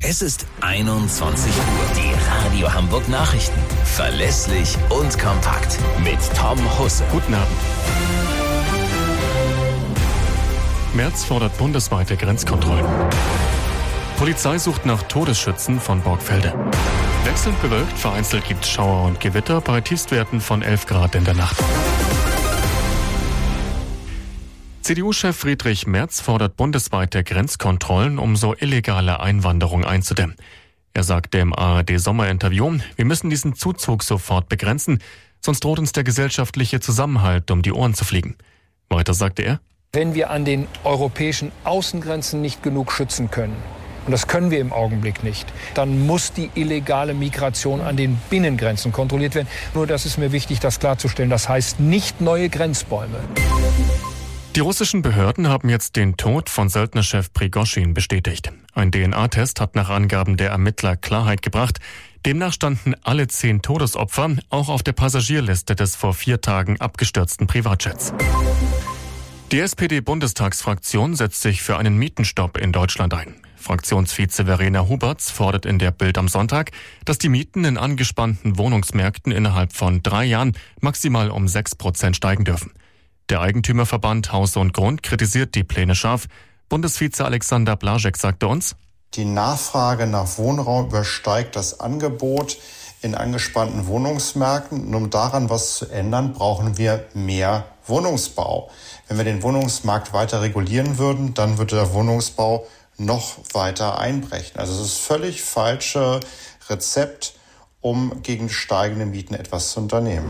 Es ist 21 Uhr. Die Radio Hamburg Nachrichten. Verlässlich und kompakt. Mit Tom Husse. Guten Abend. Merz fordert bundesweite Grenzkontrollen. Polizei sucht nach Todesschützen von Borgfelde. Wechselnd bewölkt, vereinzelt gibt es Schauer und Gewitter bei Tiefstwerten von 11 Grad in der Nacht. CDU-Chef Friedrich Merz fordert bundesweite Grenzkontrollen, um so illegale Einwanderung einzudämmen. Er sagte im ARD-Sommerinterview, wir müssen diesen Zuzug sofort begrenzen, sonst droht uns der gesellschaftliche Zusammenhalt um die Ohren zu fliegen. Weiter sagte er, wenn wir an den europäischen Außengrenzen nicht genug schützen können, und das können wir im Augenblick nicht, dann muss die illegale Migration an den Binnengrenzen kontrolliert werden. Nur das ist mir wichtig, das klarzustellen. Das heißt nicht neue Grenzbäume. Die russischen Behörden haben jetzt den Tod von Söldnerchef Prigoschin bestätigt. Ein DNA-Test hat nach Angaben der Ermittler Klarheit gebracht. Demnach standen alle 10 Todesopfer auch auf der Passagierliste des vor 4 Tagen abgestürzten Privatjets. Die SPD-Bundestagsfraktion setzt sich für einen Mietenstopp in Deutschland ein. Fraktionsvize Verena Huberts fordert in der Bild am Sonntag, dass die Mieten in angespannten Wohnungsmärkten innerhalb von 3 Jahren maximal um 6% steigen dürfen. Der Eigentümerverband Haus und Grund kritisiert die Pläne scharf. Bundesvize Alexander Blasek sagte uns, die Nachfrage nach Wohnraum übersteigt das Angebot in angespannten Wohnungsmärkten. Und um daran was zu ändern, brauchen wir mehr Wohnungsbau. Wenn wir den Wohnungsmarkt weiter regulieren würden, dann würde der Wohnungsbau noch weiter einbrechen. Also es ist völlig falsche Rezept, um gegen steigende Mieten etwas zu unternehmen.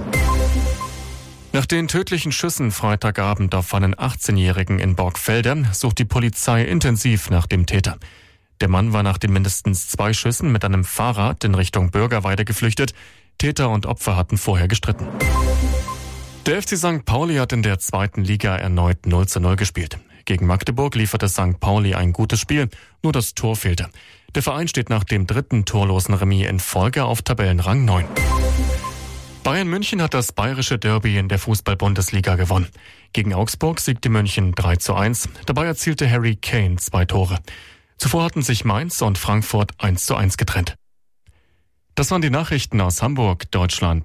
Nach den tödlichen Schüssen Freitagabend auf einen 18-Jährigen in Borgfelde sucht die Polizei intensiv nach dem Täter. Der Mann war nach den mindestens 2 Schüssen mit einem Fahrrad in Richtung Bürgerweide geflüchtet. Täter und Opfer hatten vorher gestritten. Der FC St. Pauli hat in der 2. Liga erneut 0:0 gespielt. Gegen Magdeburg lieferte St. Pauli ein gutes Spiel, nur das Tor fehlte. Der Verein steht nach dem 3. torlosen Remis in Folge auf Tabellenrang 9. Bayern München hat das bayerische Derby in der Fußball-Bundesliga gewonnen. Gegen Augsburg siegte München 3:1. Dabei erzielte Harry Kane 2 Tore. Zuvor hatten sich Mainz und Frankfurt 1:1 getrennt. Das waren die Nachrichten aus Hamburg, Deutschland.